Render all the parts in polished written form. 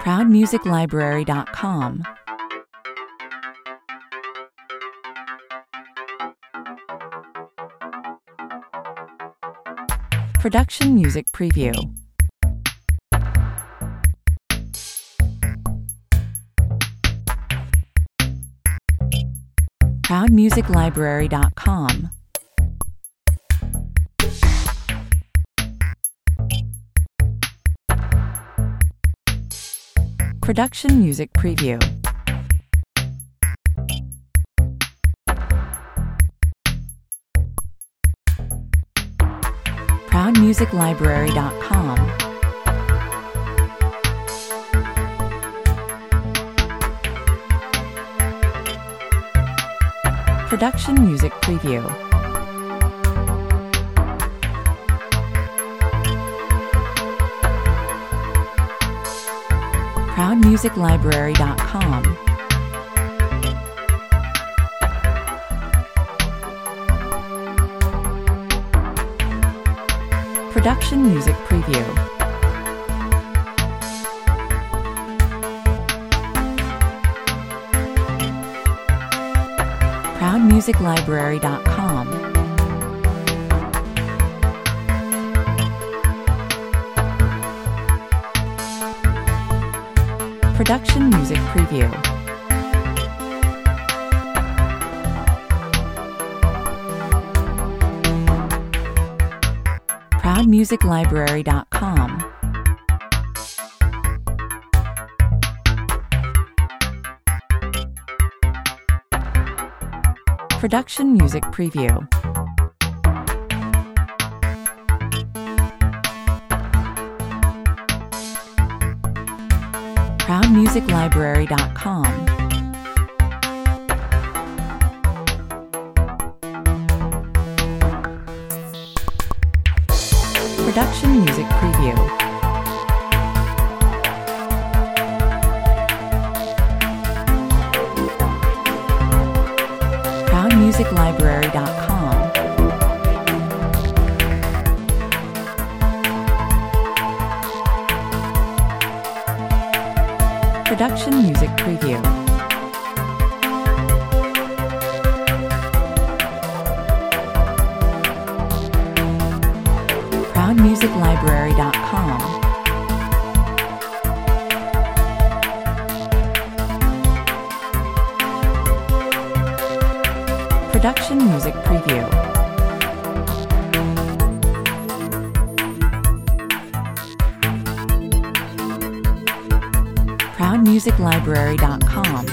ProudMusicLibrary.com. Production Music Preview. ProudMusicLibrary.com. Production Music Preview. ProudMusicLibrary.com. Production Music Preview. ProudMusicLibrary.com. Production Music Preview. ProudMusicLibrary.com. Production Music Preview. ProudMusicLibrary.com. Production Music Preview. ProudMusicLibrary.com. Production Music Preview. ProudMusicLibrary.com. Production Music Preview. ProudMusicLibrary.com. Production Music Preview. ProudMusicLibrary.com.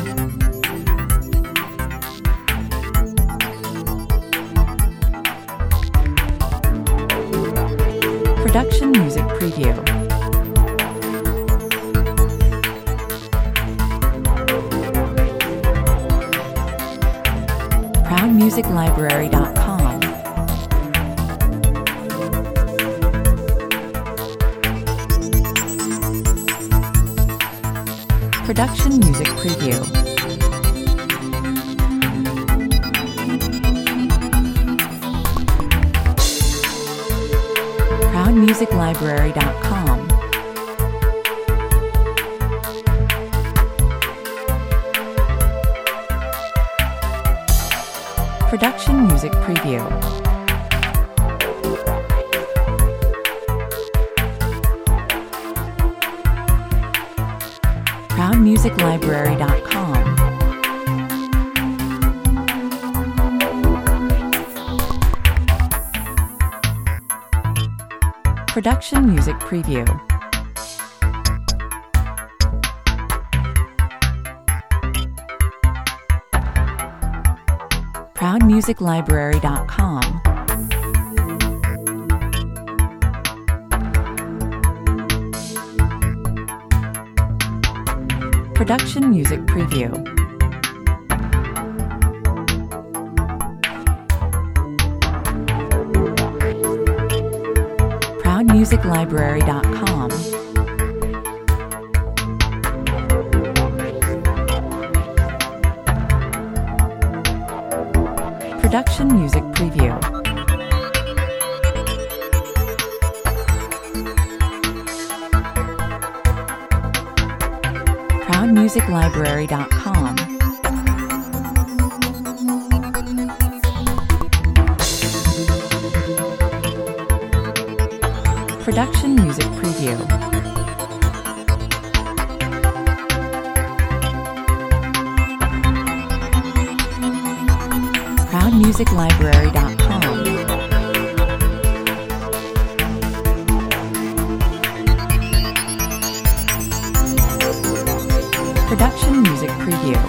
Production Music Preview. ProudMusicLibrary.com. Production Music Preview. ProudMusicLibrary.com. Production Music Preview. ProudMusicLibrary.com. Production Music Preview. ProudMusicLibrary.com. Production Music Preview. ProudMusicLibrary.com. Production Music Preview. ProudMusicLibrary.com. Production Music Preview. ProudMusicLibrary.com. Production Music Preview.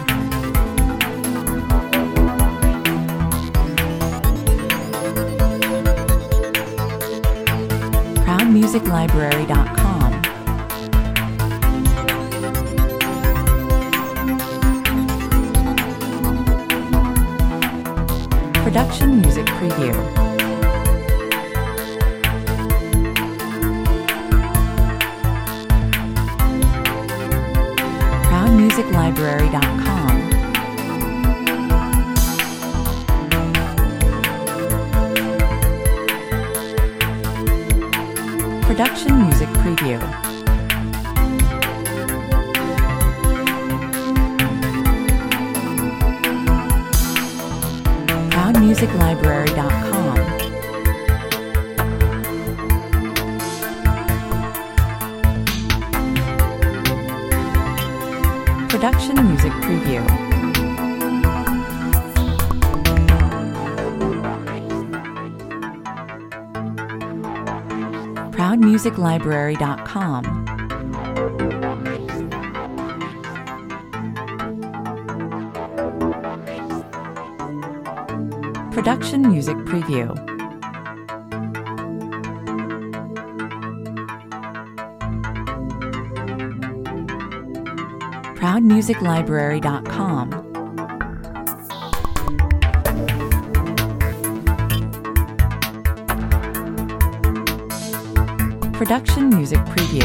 ProudMusicLibrary.com. Production Music Preview. ProudMusicLibrary.com. Production Music Preview. ProudMusicLibrary.com. Production Music Preview. ProudMusicLibrary.com. Production Music Preview. ProudMusicLibrary.com. Production Music Preview.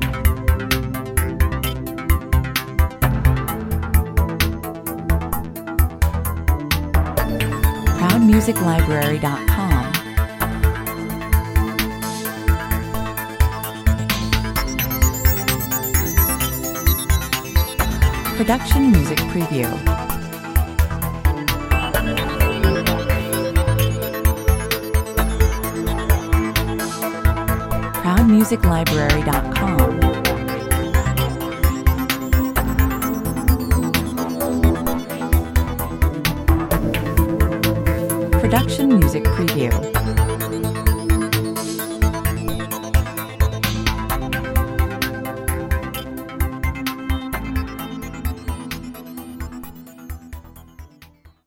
ProudMusicLibrary.com. Production Music Preview. ProudMusicLibrary.com. Production Music Preview.